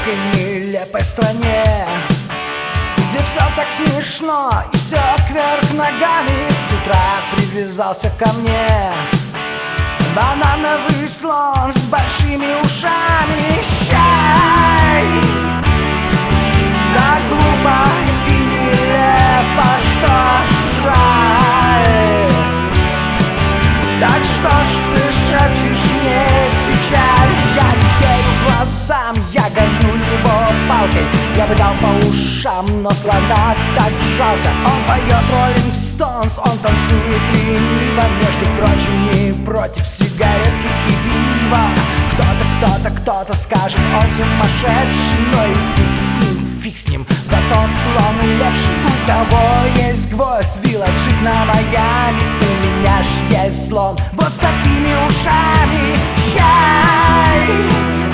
маленькой нелепой стране, где все так смешно и все кверх ногами. С утра привязался ко мне банановый слон с большими ушами. Чай, так глупо и нелепо, что жаль. Так что ж ты шепчешь мне печаль? Я не верю глазам, я гоню его палкой. Я бы дал по ушам, но слона так жалко. Он поет Rolling Stones, он танцует лениво. Между прочим, не против сигаретки и пива. Кто-то скажет, он сумасшедший, но и фиг с ним, зато слон улепший. У кого есть гвоздь, вилла, джип на Майами, у меня ж есть слон вот с такими ушами. Чай,